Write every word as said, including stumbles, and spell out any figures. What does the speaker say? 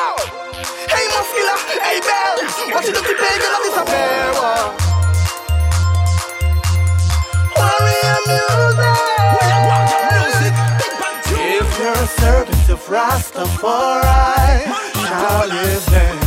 Hey Muscular, hey Bell, what you looking big and disappear? Warrior music. If you're a servant of Rastafari, shall live there.